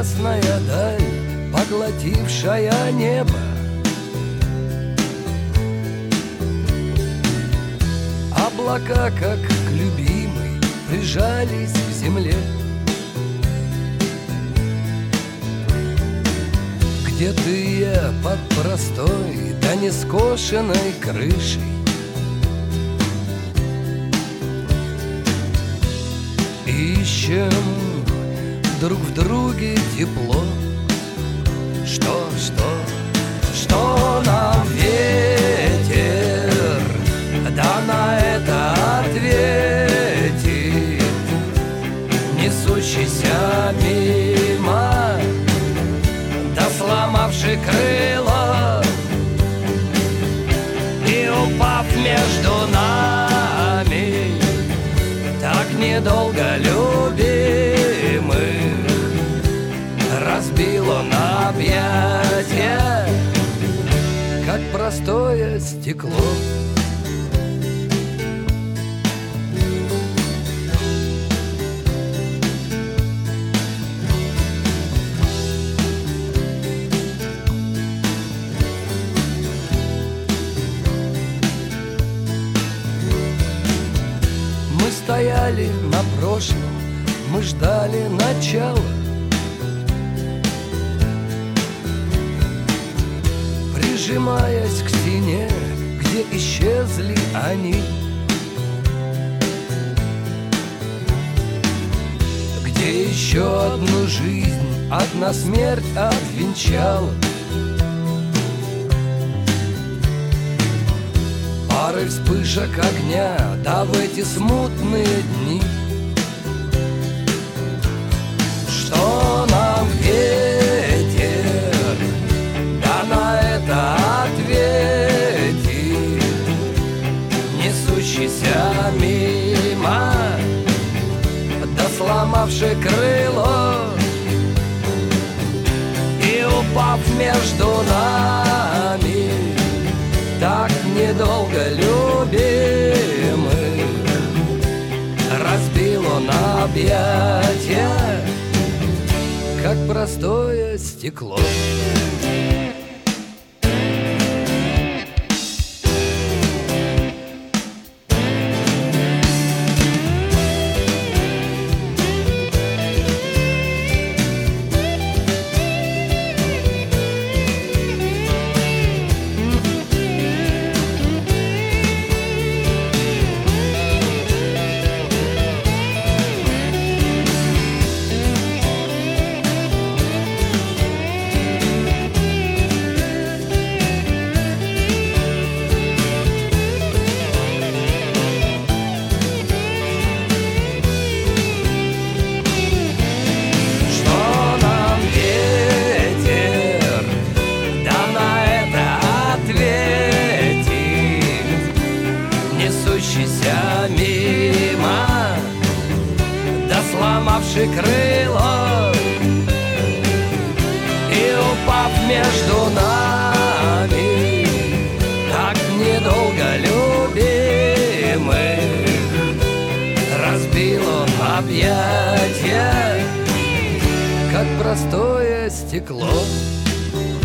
ясная даль, поглотившая небо. Облака, как к любимой, прижались к земле. Где ты я под простой да нескошенной крышей? Ищем друг в друге тепло. Что нам ветер, да на это ответит, несущийся мимо, да сломавший крыло и упав между нами, так недолго любимых, разбил он объятия, как простое стекло. Мы стояли на прошлом, мы ждали начала. Прижимаясь к стене, где исчезли они, где еще одну жизнь одна смерть обвенчала. Пары вспышек огня, да в эти смутные дни. Что нам ветер, да на это ответит, несущийся мимо, да сломавший крыло и упав между нами, так недолго любимых, разбил он объятия, как простое стекло. Мимо, да сломавший крыло и упав между нами, так недолго любимых, разбил он объятия, как простое стекло.